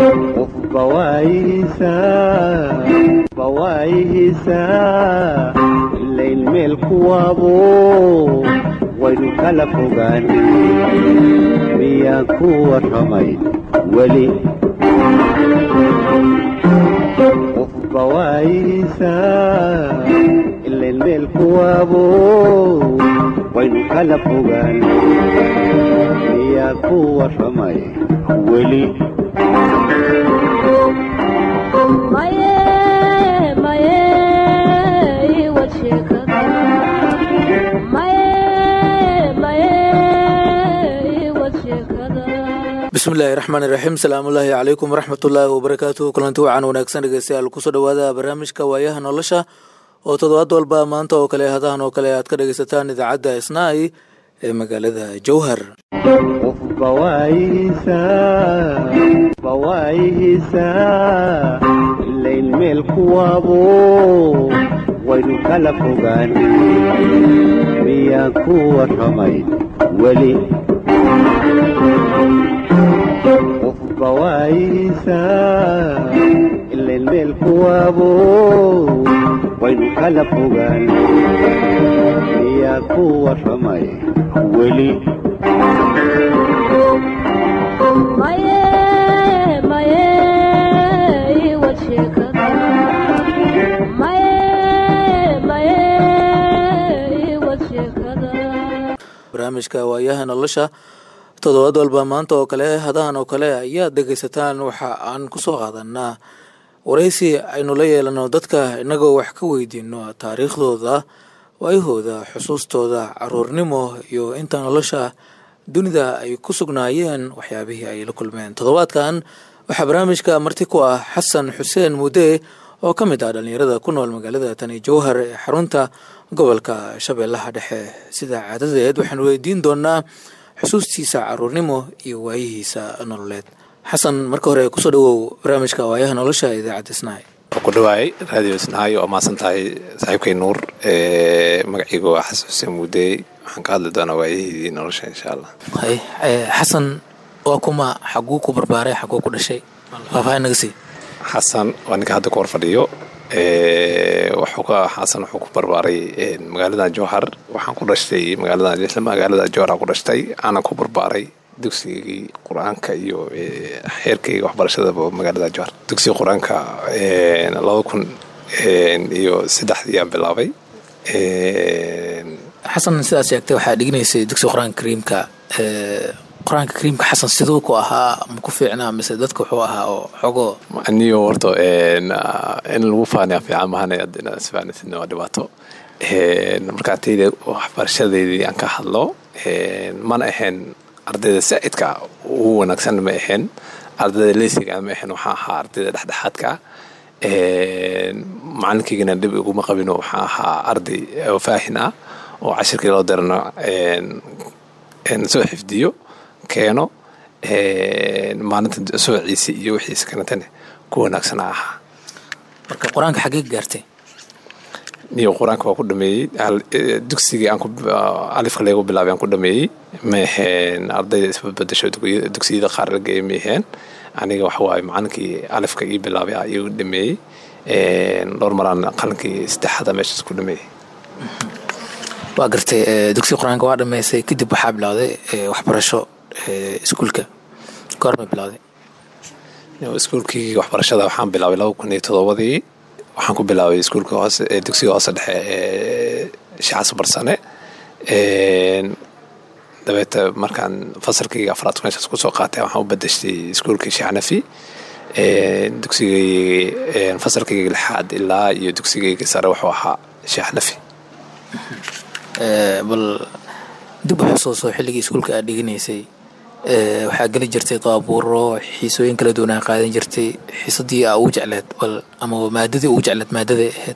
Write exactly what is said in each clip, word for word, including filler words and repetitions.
بوايسا بوايسا الليل ملك وابو وينو كلفوغان مياكو ورمي ولي بوايسا الليل ملك وابو وينو كلفوغان مياكو ورمي ولي maye maye wachekada maye maye wachekada bismillahir rahmanir rahim salaamullahi alaykum warahmatullahi wabarakatuh kulanti wacan wanaagsan dhageystayaal ku soo dhawaada barnaamijka waayaha nolosha oo toddobaad walba maanta oo kale hadahan oo kale aad ka dhageysataan idaacadda Isnaay ee magaalada Jowhar بوايسا بوايسا الليل ملك وابو وينو كلفوغان مياكو ورمي ولي بوايسا الليل ملك وابو وينو كلفوغان مياكو ورمي ولي maye maye wachekada maye maye wachekada barnaamijka waayaha nolosha toddobaad walba maanta oo kale hadahan oo kale ayaa dhageysataan waxa aan ku soo qaadanaa wareysi aynu la yeelano dadka inagoo wax ka weydiino taariikhdooda waayahooda xusuustooda caruurnimo iyo inta nolosha dunida ay ku sugnaayeen waxyaabihii ay la kulmeen toddobaadkan waxaa barnaamijka marti ku ah xasan xuseen mude oo ka mid ah dhalinyarada ku nool magaalada tani Jowhar ee xarunta gobolka Shabeellaha Dhexe sida caadadeed waxaan weydiin doonaa xusuustiisa caruurnimo iyo waayihiisa nololeed xasan marka hore ku soo dhawow barnaamijka waayaha nolosha ee idaacadda Isnaay ku dhawaay radio Isnaay oo maasan tahay saaxiibkay Nuur ee magaciigu waa Xasan Xuseen Mude waxaan ka hadli doonaa waayihii nolosha insha Allah hay xasan waa kuma xaguu ku barbaaray xaguu ku dhashay faahfaahin naga sii xasan waa ninka hadda ku hor fadhiyo ee wuxuu ka xasan wuxuu ku barbaaray magaalada Jowhar waxaan ku dhashay magaalada isla magaalada Jowhar ku dhashay ana ku barbaaray dugsigii quraanka iyo xeerkayga waxbarashada magaalada Jowhar dugsiga quraanka ee laba kun iyo saddex ayaan bilaabay ee xasan sidaas sheegtay waxaa dhignaysay dugsiga quraanka kariimka ee quraanka kariimka xasan sidoo ku ahaa ma ku fiicnaa mise dadku wuxuu ahaa oo xogo aniyo horto een in lagu faaniyo fiican mahana adina isfaanisidna waa dhibaato een marka teeda waxbarashadeedii aan ka hadlo een mana ahayn ardayda saa'idka ugu wanaagsan ma ahayn ardayda leesiga ma ahayn waxa ahaa ardayda dhexdhexaadka een macallinkayna dib ugu ma qabino waxa ahaa arday faahin ah oo cashirkii loo dirno een een soo xifdiyo keeno een maalinta soo ciisi iyo wixii kanatane ku wanaagsan ah marka quraanka xagee gaartay niyo quraanka waa ku dhameeyay dugsiga aan ku alifka leego bilaabay aan ku dhameeyay ma ahayn ardayda isbadbadasho dugsiyada qaar la geeyay ma ahayn aniga waxa waay macallinkii alifka ii bilaabay ayuu dhameeyay een dhowr maraan qalinkii saddexda meesha ku dhameeyay waa gartay dugsiga quraanka waa dhameysay kadib waxaa bilowday waxbarasho iskuulka goorma bilowday iskuulkii waxbarashada waxaan bilaabay laba kun iyo todobadii waxaan ku bilaabay iskuulka hoose ee dugsiga hoose dhexe ee Shacas Barsane een dabeeta markaan fasalkii afraad meeshaas ku soo qaatay waxaan u bedeshay iskuulkii Shacnafi ee dugsigii ee fasalkii lixaad ilaa iyo dugsigii sare wuxuu ahaa Shacnafi ee bal dib u xusuuso xilligii iskuulka aad dhiganaysay ee waxa gali jirtay qaabuuro xiisooyin kala duwan ay qaadan jirtay xiisadii aa u jecleed bal ama maadadii u jecleed maadada ahayd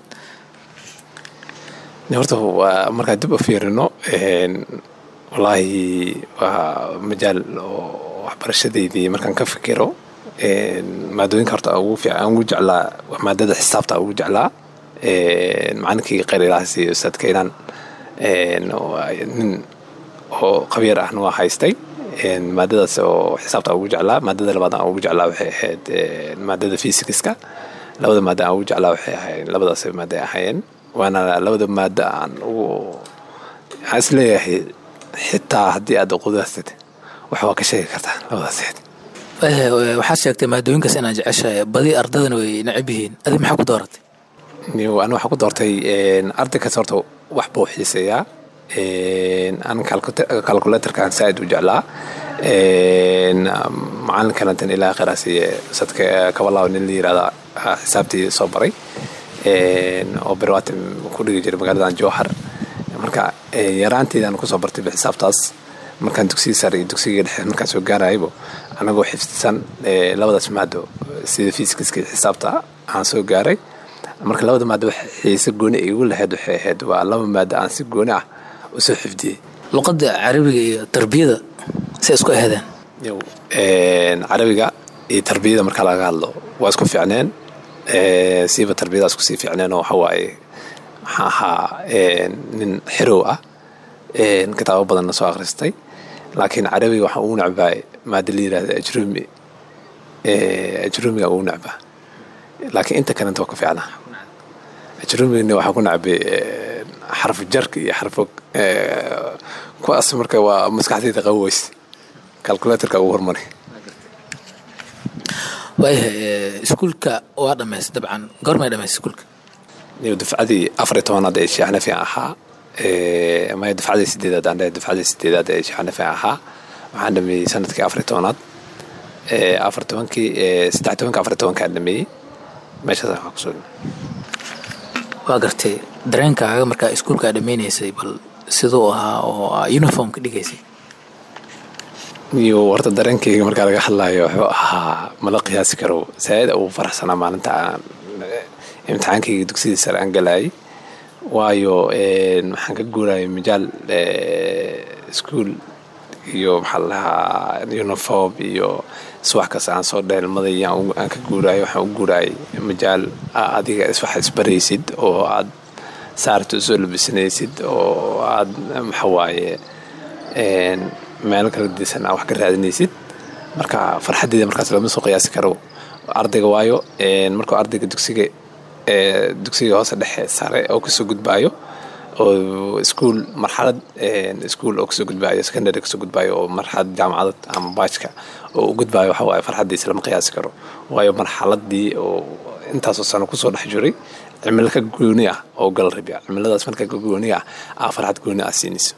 horta waa marka dib u fiirino een wallahi waa majaal waxbarashadeedii markaan ka fikiro een maadooyinka horta ugu fiican ugu jeclaa maadada xisaabta ugu jeclaa een macallinkii qeyrilaasi ustaad Keenan een nin oo qabiir ahna waa haystay maadadaas oo xisaabta ugu jeclaa. Maadada labaad aan ugu jeclaa waxay ahayd maadada physics-ka. labada maada aan ugu jeclaa waxay ahayd labadaas maada ahaayeen waana labada maada aan ugu asleeyahay xitaa haddii aad qudaastid wax waa ka sheegi kartaa labadaas. waxaad sheegtay maadooyinkaas inaad jeceshahay badi ardadana way necab yihiin, adi maxaa ku dooratay? Ani waxaa ku doortay arday kasta horta wax buu xiiseeyaa. aan calculatorkaan saaid u jeclaa. macalinkanatan ilaa qiraasiye sadka kabalaaw nin la yirahda xisaabtii soo baray oo barwaati ku dhigi jiray magaaladan Jowhar. marka yaraanteedaan ku soo bartay xisaabtaas markaan dugsiga sare iyo dugsiga dhexe markaan soo gaaraybo anagoo xifdisan labadaas maado sida physics-ka xisaabta aan soo gaaray. marka labada maado wax xiise gooni igu lahayd waxay ahayd waa laba maado aan si gooni ah u soo xifdiyay. luqadda carabiga iyo tarbiyada si isku ahaadaan yow een carabiga iyo tarbiyada marka laga hadlo waa isku fiicneen. ee siiba tarbiyada isku sii fiicneen oo waxa waaye waxa ahaa nin xirow ah een kitaabo badan soo akhristay. laakiin carabiga waxa uu nacbay maado la yiraahdo ajrumi. ee ajrumiga uu nacbaa laakiin inta kale inta ka fiicnaa. ajrumiga waxa ku nacbay xarf jarka iyo xarf kuwaas marka waa maskaxdayda qaboweys calculatorka ugu hormaray. waayahay iskuulka waa dhamays dabcan goormay dhamays iskuulka? iyo dafcadii afar iyo tobanaad ee shaaxna fiican ahaa. ee ma dafcadii sideedaad aan dafcadii sideedaad ee shaaxna fiican ahaa. waxaan dhameeyay sanadkii afar iyo tobanaad. ee afar iyo tobankii ee saddex iyo tobankii afar iyo tobankii aan dhameeyay meeshaas waxaan ku soo waa gartay dareenkaaga markaa iskuulka dhameynaysay bal sidoo ahaa oo uniform ka dhigaysay? iyo warta dareenkayga marka laga hadlayo wuxuu ahaa mala qiyaasi karo. saad uu faraxsanaa maalinta aan imtixaankayga dugsiga sare aan galay waayo een waxaan ka guuray majaal iskuul iyo maxaa la uniform iyo suwax ka aan soo dheelmaday aan ka guuray waxaan u guuray majaal adiga iswax isbaraysid oo aad saarto soo labisnaysid oo aad maxaa waaye een meel kala diisan wax ka raadinaysid. marka farxadeeda markaas lama soo qiyaasi karo ardayga waayo een markuu ardayga dugsiga ee dugsiga hoose dhexe sare oo ka soo gudbaayo oo iskuul marxalad een iskuul oo ka soo gudbaayo secondary ka soo gudbaayo oo marxalad jaamacad ama baajka oo u gudbaayo waxa waaye farxadiisa lama qiyaasi karo waayo marxaladii oo intaas oo sano ku soo dhex jiray cimilo ka gooni ah oo gal rabiya cimiladaas marka ka gooni ah ah farxad gooni ah siinayso.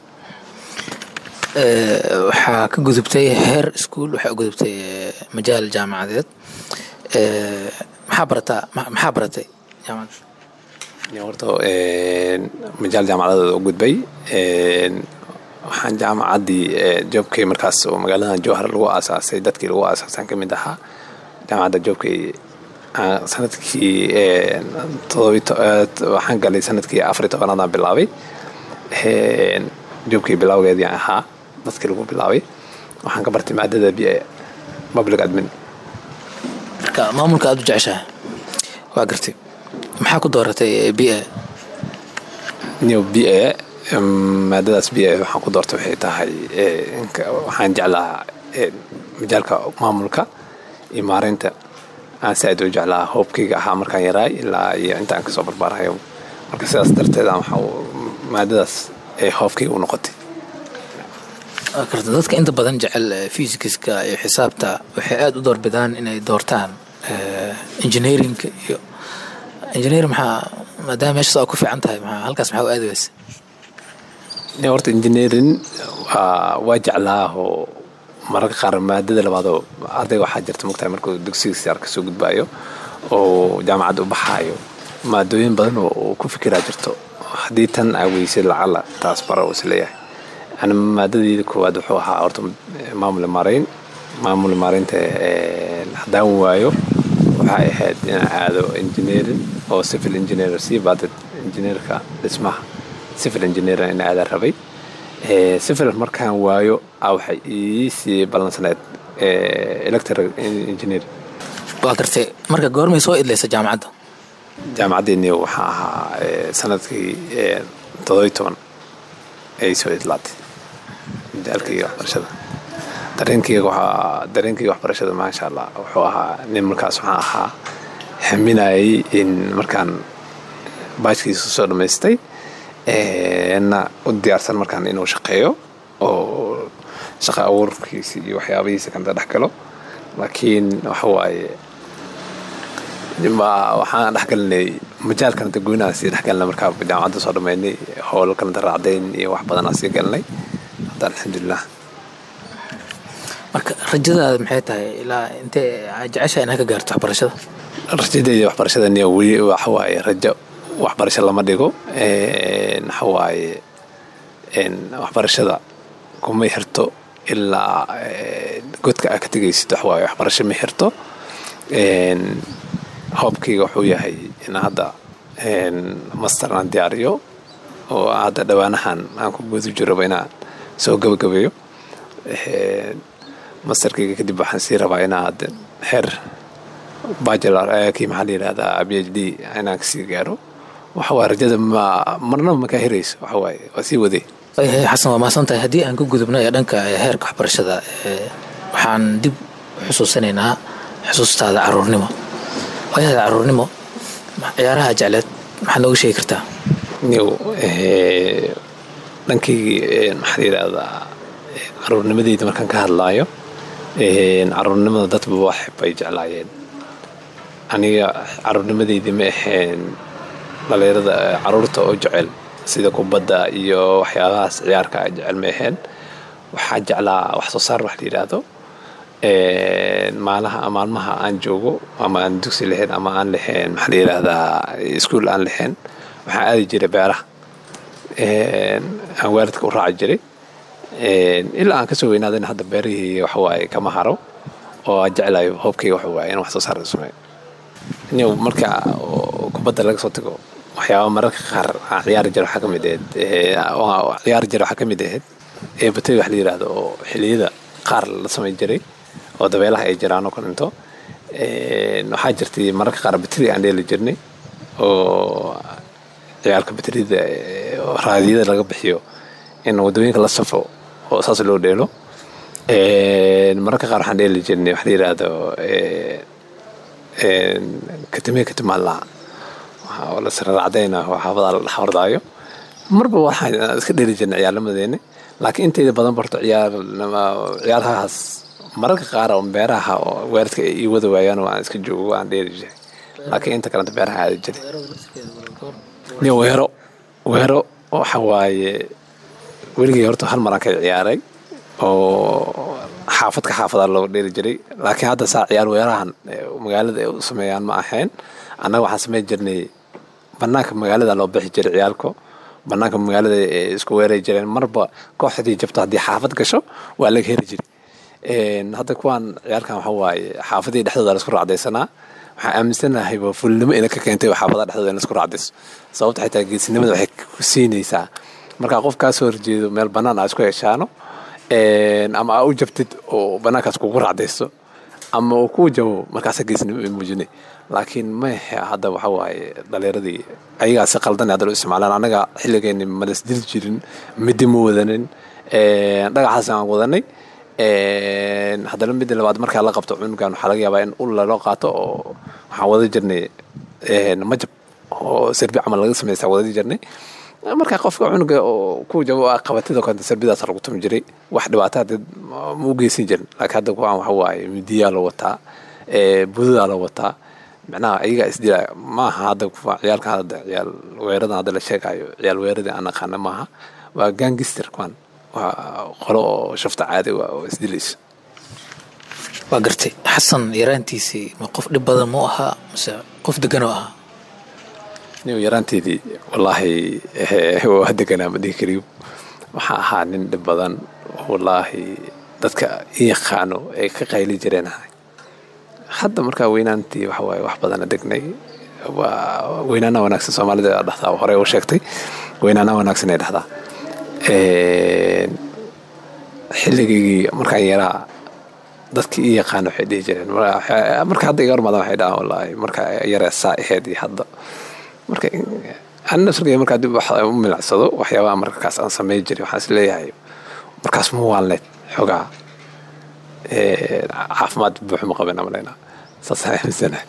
ee waxa ka gudubtay heer iskuul waxa u gudubtay majaal jaamacadeed. ee maxaa barataa maxaa baratay jaamacad? iyo horta een majaal jaamacadeed u gudbay een waxaan jaamacadii joobkay markaas oo magaalada Jowhar lagu aasaasay dadkii lagu aasaasay kamid ahaa. jaamacadda joobkay sanadkii ee waxaan galay sanadkii afar iyo tobanaad aan bilaabay. een joobkay bilawgeedii ahaa dadkii lagu bilaabay waxaan ka bartay maadada B A public admin. marka maamulka aad u jeceshahay waa gartay maxaa ku dooratay B A? new B A maadadaas B A waxaan ku doortay waxay tahay waxaan jeclaa majaalka maamulka iyo maareynta aan saaid u jeclaa hoobkayga ahaa markaan yaraay ilaa iyo intaan kasoo barbaarayo. marka sidaas darteed waxaa maadadaas ee hoobkayga u noqotay. dadka inta badan jecel physics-ka iyo xisaabta waxay aad u doorbidaan inay doortaan engineering iyo engineering maxaa maadaama meeshaas ku fiican tahay maxaa halkaas maxaa u aadaysa? ee horta engineering waa waa jeclaa oo mararka qaar maadada labaad oo ardayga waxaa jirta mugtahay markuu dugsiga sare ka soo gudbaayo oo jaamacad u baxaayo maadooyin badan oo ku fikiraa jirto haddii tan aaweysid lacala taas bara uu isleeyahay. أنا مادتي كواد وحوها أرتم معمول مارين معمول مارين ته حدان وايو وهاي هاد هذا إنجنير أو سيفل إنجنير سي بعد إنجنير كا اسمه سيفل إنجنير أنا هذا ربي سيفل مركان وايو أو حي سي بالانسنات إلكتر إنجنير. باكرتي مركا جورم يسوي إلا سجامعة جامعة إني وحها سنة تضيتون أي سوي طلعت. dalkii waxbarashada dareenkayga waxaa dareenkayga waxbarashada maasha allah wuxuu ahaa nin markaas waxaan ahaa haminayay in markaan baajkiisa soo dhammaystay na u diyaarsan markaan inuu shaqeeyo oo shaqa abuurkiisa iyo waxyaabihiisa kanta dhex galo laakiin waxa waaye waxaan dhex galinay majaal kalanta goynaha sii dhex galnay markaa jaamacadda soo dhammaynay howl kalanta raacdayn iyo wax badanaa sii galinay hadda alxamdulilah. marka rajadaada maxay tahay ilaa intee jecesha inaad ka gaarto waxbarashada? rajadayda waxbarashada niyo weli waxa waaye rajo waxbarasho lama dhigo waxa waaye waxbarashada kuma xirto ilaa godka aad ka tegaysid wax waaye waxbarasho ma xirto. hoobkayga wuxuu yahay in hadda master aan diyaariyo oo hadda dhawaanahan aan ku guda jiraba inaan soo gabagabeeyo masterkayga kadib waxaan sii rabaa inaan heer bachelor kii maxaa la yidhahdaa b h d inaan kasii gaaro waxa waa rajada ma marnaba ma ka hirayso waxa waaye waa sii waday. xasan waa mahadsan tahay. haddii aan ka gudubno ee dhanka heerka waxbarashada waxaan dib xusuusanaynaa xusuustaada caruurnimo. waayaada caruurnimo ciyaaraha jecleed maxaad nooga sheegi kartaa? niw dhankii maxaa la yidhahdaa caruurnimadeyda markaan ka hadlaayo caruurnimada dadba wax bay jeclaayeen. aniga caruurnimadeyda ma ahayn dhalinyarada caruurta oo jecel sida kubadda iyo waxyaabahaas ciyaarka jecel ma ahayn. waxaa jeclaa wax soo saar wax la yidhaahdo maalaha maalmaha aan joogo ama aan dugsi lahayn ama aan lahayn maxaa la yidhaahdaa iskuul aan lahayn waxaan aadi jiray beeraha aan waalidka u raaci jiray ilaa aan kasoo weynaadan hadda beerihii waxa waaye kama haro oo aan jeclayo hoobkayga waxa waaye in wax soo saar sameeyo. niyo marka kubadda laga soo tago waxyaaba mararka qaar aan ciyaari jiro waxaa ka mid ahayd ciyaari jiro waxaa ka mid ahayd ee batay wax la yidhaahdo oo xilliyada qaar la samayn jiray oo dabeelaha ay jiraan oo kalinto waxaa jirtay mararka qaar batri aan dheeli jirnay oo ciyaalka batrida raadiyada laga bixiyo in wadooyinka la safo oo saas loo dheelo. mararka qaar waxaan dheeli jirnay wax la yidhaahdo katimee katimaallaa oo la sararacdayna oo xaafada la dhaxwardaayo marba waxaan iska dheeli jirnay ciyaalnimadeena laakiin inteeda badan barto ciyaar ciyaarahaas mararka qaar oo beeraha oo waalidka ay wada waayaan oo aan iska joogo aan dheeli jiray laakiin inta kalenta beeraha aadi jiray. niyo weero weero waxa waaye weligay horta hal maraan ka ciyaaray oo xaafadka xaafada loo dheeli jiray laakiin hadda saa ciyaar weerahan magaalada ay u sameeyaan ma ahayn. annaga waxaan sameyn jirnay bannaanka magaalada loo bixi jiray ciyaalko bannaanka magaalada ay isku weeray jireen marba kooxdii jabta haddii xaafad gasho waa laga heli jiray. hadda kuwaan ciyaalkan waxa waaye xaafadii dhexdooda la isku raacdaysanaa waxaan aaminsanahay waa fulnimo ina ka keentay xaafadaha dhexdooda in la isku raacdayso sababta xitaa geesinimada waxay ku siinaysaa markaa qof kaa soo horjeedo meel bannaan aa isku heshaano ama aa u jabtid oo bannaankaas kugu raacdayso ama uu kuu jabo markaasa geesinimo ay muujinay laakiin mahe hadda waxa waaye dhalinyaradii ayagaa si qaldan hadda loo isticmaalaan. annaga xilligeeni malas dili jirin midi ma wadanin dhagaxaas aan wadanay haddana midda labaad markaa la qabto cunugan waxaa laga yaabaa in ul loo qaato oo waxaan wada jirnay majab oo serbi camal laga samaysta wada jirnay markaa qofka cunuga oo ku jabo qabatida kanta serbidaas lagu tumi jiray wax dhibaato dad ma u geysan jirin laakiin hadda kuwaan waxa waaye midiyaa la wataa budadaa la wataa macnaha ayagaa isdilaa maaha hadda ciyaalkan hadda ciyaal weeradan hadda la sheegayo ciyaal weeradii aan aqaana maaha waa gangister kuwan waa qolo oo shafta caadi oo isdilaysa. waa gartay. xasan yaraantiisii ma qof dhib badan mu ahaa mise qof degan oo ahaa? niyo yaraanteedii wallaahi waa deganaa ma dhihi kariyo waxaa ahaa nin dhib badan wallaahi dadka i yaqaano ay ka qayli jireen ahay. hadda markaa weynaantii waxa waaye wax badana degnay waa weynaana wanaagsan soomaalida dhahdaa hore u sheegtay weynaana wanaagsan ay dhahdaa. xilligaygii markaan yaraa dadkii i yaqaano waxay dhihi jireen marka hadda iga hormaadaan waxay dhahaan wallaahi markaa yaree saa ahayd iyo hadda marka an nafsirkay markaa dib wax u milicsado waxyaabaha markaas aan sameyn jiray waxaan is leeyahay markaas ma waalneed xogaa caafimaad buuxo ma qabeen amaleynaa saasaan aaminsanahay.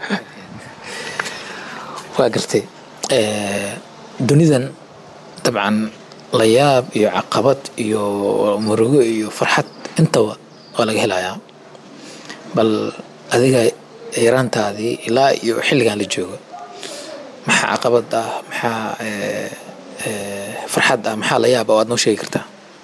waa gartay dunidan dabcan la yaab iyo caqabad iyo murugo iyo farxad intaba waa laga helayaa. bal adiga yaraantaadii ilaa iyo xilligan la joogo maxaa caqabad ah, maxaa farxad ah, maxaa la yaab oo aad noo sheegi kartaa?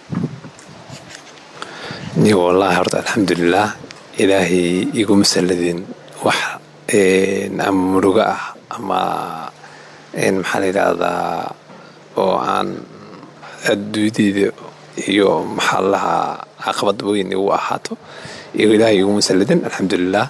niyo wallaahi horta alxamdulilah ilaahay iguma salladin wax ama murugo ah ama maxaa la yidhaahdaa oo aan adduunyadeyda iyo maxaa lahaa caqabad weyn igu ahaato iyo ilaahay iguma salladin alxamdulilah.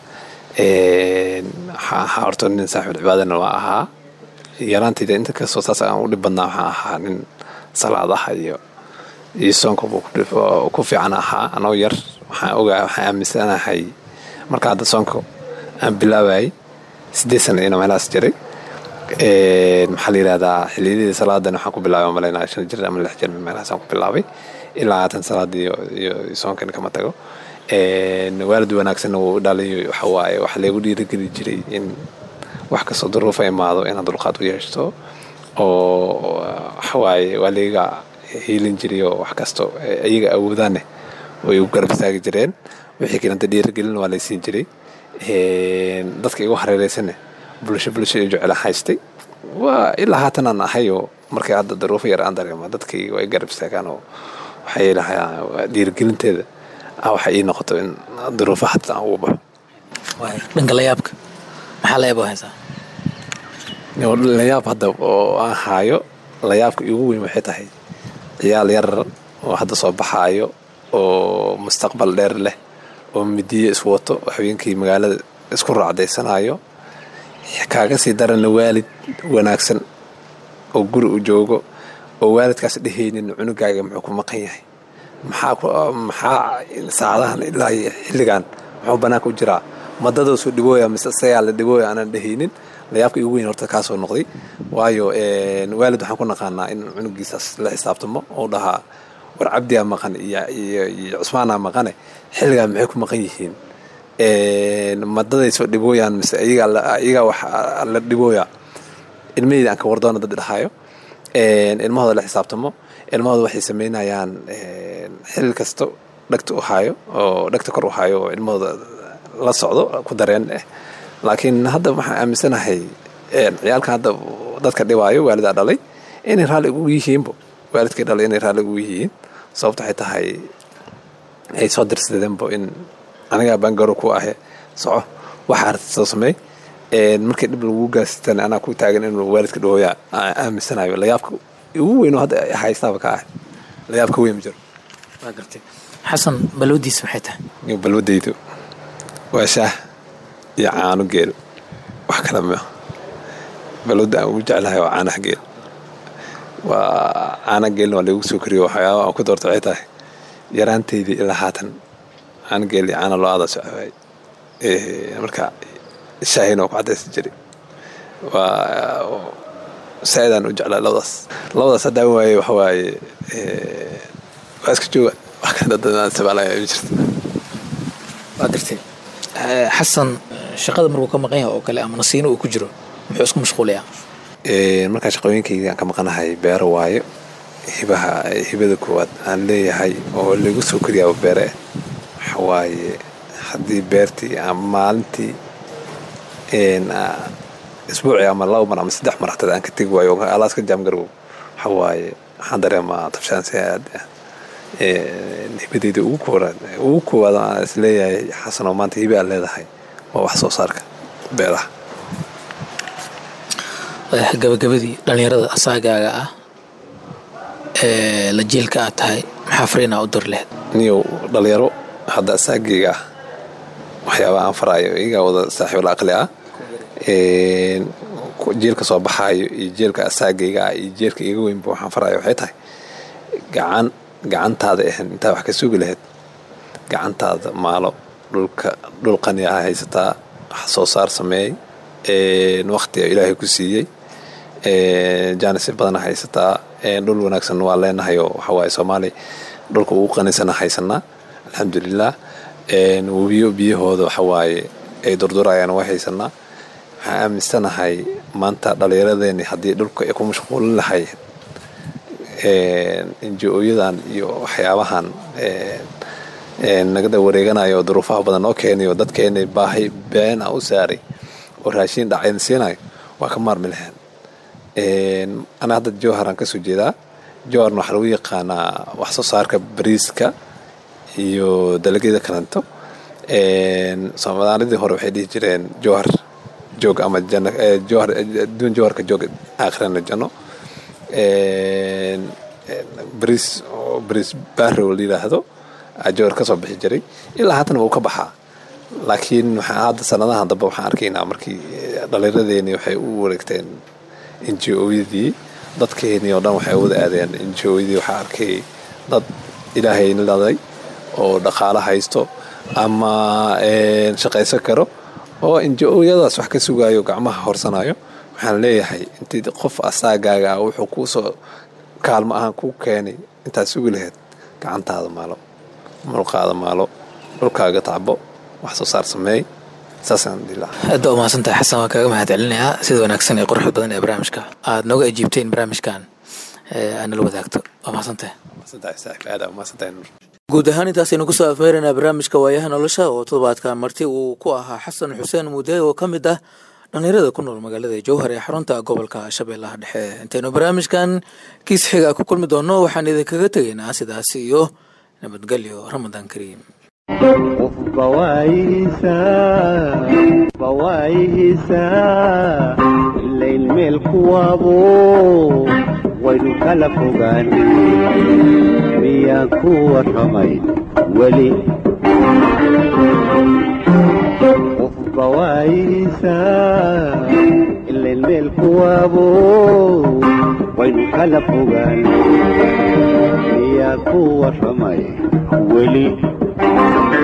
waxaa ahaa horta nin saaxiib cibaadana waa ahaa yaraantayda inta kastoo saas aan u dhib badnaa waxaan ahaa nin salaadaha iyo iyo soonka ku fiican ahaa. anoo yar waxaan ogaa waxaan aaminsanahay marka hadda soonka aan bilaabayay sideed sano ina meelahaas jiray. maxaa la yidhahdaa xilliyadii salaadan waxaan ku bilaabay malaynaa shan jir ama lix jir meelahaasaan ku bilaabay ilaa haatan salaadii iyo soonkan kama tago. waalid wanaagsanna wuu dhalay waxa waaye wax lagu dhiirigeli jiray in wax kastoo duruufa imaado inaad dulqaad u yeeshto oo waxa waaye waa layga hiilin jiray oo wax kasto iyaga awoodaanne way u garab istaagi jireen. wixii kalenta dhiirigelin waa laysiin jiray. dadka igu hareeraysanne bulsho bulsho iyo jecel haystay waa ilaa haatan aan ahay oo markay hadda duruufo yar aan dareemo dadkii way garab istaagaan oo waxay lahaa dhiirigelinteeda waxa ii noqoto in duruufa hatta aan ugu baxo. dhanka layaabka maxaa layaab oo haysaa? layaab hadda oo aan haayo layaabka igu weyn waxay tahay ciyaal yar oo hadda soo baxaayo oo mustaqbal dheer leh oo midiye isku wato habeenkii magaalada isku raacdaysanayo kaaga sii darana waalid wanaagsan oo guri u joogo oo waalidkaas dhehaynin cunugaaga muxuu ku maqan yahay, maxaa maxaa saacadahan ilaa xilligan muxuu banaanka u jiraa, madadoo soo dhibooya mise sayaa la dhibooya aanan dhehaynin. layaabka igu weyn horta kaasoo noqday waayo waalid waxaan ku naqaanaa in cunugiisaas la xisaabtamo oo dhahaa war cabdiyaa maqan iyo cusmaanaa maqane xilligaa maxay ku maqan yihiin, madaday soo dhibooyaan mise iyagaa wax la dhibooya. ilmaheyda aan ka wardoona dad dhahaayo ilmahooda la xisaabtamo. ilmahooda waxay samaynayaan xil kasto dhagta u haayo oo dhagta kor u haayo oo ilmahooda la socdo ku dareen eh. laakiin hadda waxaan aaminsanahay ciyaalkan hadda dadka dhibaayo waalidaa dhalay inay raalli ugu yihiinbo waalidkay dhalay inay raalli ugu yihiin. sababta waxay tahay ay soo dirsadeenbo in anigaa bangaro ku ahe soco waxa arta soo sameey markii dhib lagu gaastan anaa ku taagan inuu waalidka dhooya aaminsanayo. layaabka ugu weyn oo hadda haystaaba ka ah layaabka weyn ma jiro. waa gartay xasan balwadiisa maxay tahay? iyo balwadaydu waa shaah iyo caano geel wax kala ma balwada aan ugu jeclahay waa caanaha geel. waa caana geelna waa lagu soo koriyo waxyaaba aan ku doorto waxay tahay yaraanteydii ilaa haatan caana geel iyo caana lo-aada socday marka shaahina waa ku cadaysan jiray. waa saaidaan u jeclaa labadaas labadaas haddaan waaye waxa waaye waa iska jooga wax ka dadadaan sabaalaya ma jirto. waa gartay xasan shaqada markuu ka maqan yahay oo kale ama nasiino uu ku jiro muxuu isku mashquulayaa? markaa shaqooyinkayga aan ka maqanahay beero waayo hibaha hibada koowaad aan leeyahay oo lagu soo koriyaa beere waxa waaye haddii beertii ama maalintii isbuuci ama laba mar ama saddex mar hatada aan ka tegi waayo alaaska jaamgarow waxa waaye waxaan dareemaa tabshaan si aad hibadeyda ugu koowaad ugu koowaad aan is leeyahay xasan oo maanta hibe aad leedahay waa wax soo saarka beeraha. gabagabadii dhallinyarada asaagaaga ah ee la jiilka aad tahay maxaa fariinaa u dir lahayd? niyow dhalinyaro hadda asaagayga ah waxyaaba aan faraayo iyagaa wada saaxiibul aqli ah jeelka soo baxaayo iyo jeelka asaagayga ah iyo jeelka iga weynba waxaan faraayo waxay tahay gacan gacantaada ahan intaa wax ka sugi lahayd gacantaada maalo dhulka dhul qani ah haysataa wax soo saar sameey waqtiga ilaahay ku siiyey jaanis badan haysataa dhul wanaagsan waa leenahay oo waxa waaye Soomaali dhulka ugu qanisan haysanaa alxamdulillah. webiyo biyahooda waxawaaye ay durdurayaan waa haysanaa. waxaan aaminsanahay maanta dhallinyaradeeni haddii dhulka ay ku mashquulin lahayd inji-ooyadan iyo waxyaabahan nagada wareeganayo duruufaha badan noo keenayo dadkeena baahi been ah u saaray oo raashin dhacayn siinayo waa ka maarmi lahayn. ana hadda jowharan ka soo jeedaa. jowharna waxaa lagu yaqaanaa wax soo saarka bariiska iyo dalagyada kalanto. soomaalidii hore waxay dhihi jireen jowhar joog ama janno jowhar duun jowharka joog aakhirana janno. bariis oo bariis barrow la yidhaahdo jowhar ka soo bixi jiray ilaa haatan wuu ka baxaa. laakiin waxaa hadda sanadahan dambe waxaan arkaynaa markii dhallinyaradeeni waxay u wareegteen inji-ooyadii dadkeenii oo dhan waxay wada aadeen inji-ooyadii. waxaa arkay dad ilaahay laday oo dhaqaalo haysto ama shaqaysan karo oo inji-ooyadaas wax ka sugaayo gacmaha horsanayo. waxaan leeyahay intii qof asaagaaga wuxuu kuu soo kaalmo ahaan kuu keenay intaad sugi lahayd gacantaada maalo, mulqaada maalo, dhulkaaga tacbo, wax soo saar sameey. saasaan dilaa aad u mahadsantahay xasan. waan kaaga mahad celinayaa sida wanaagsan ee quruxda badan ee barnaamijka aad nooga ajiibteen barnaamijkan aan la wadaagto. waa mahadsantahay. mahadsantahay saaxiib aad u mahadsantahay. guud ahaan intaasaynu kusoo afmeeraynaa barnaamijka waayaha nolosha oo toddobaadkan marti uu ku ahaa xasan xuseen muudey oo ka mid ah dhallinyarada ku nool magaalada jowhar ee xarunta gobolka shabeellaha dhexe. intaynu barnaamijkan kiis xiga ku kulmi doonno waxaan idinkaga tegaynaa sidaas iyo nabadgelyo. ramadaan kariim. bawaayihiisa ilayn meel kuwaabo waynu kala fogaan miyaan ku warramay weli. bawaayihiisa ilayn meel kuwaabo waynu kala fogaan miyaan ku warramay weli.